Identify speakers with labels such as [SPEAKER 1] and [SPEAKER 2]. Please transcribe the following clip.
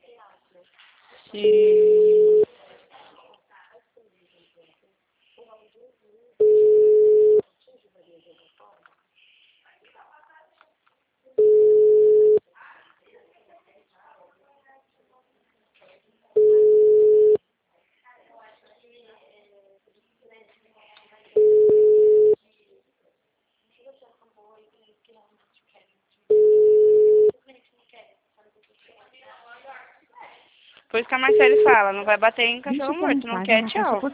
[SPEAKER 1] Sim. Por isso que a Marcele fala, não vai bater em cachorro morto, não quer, tchau.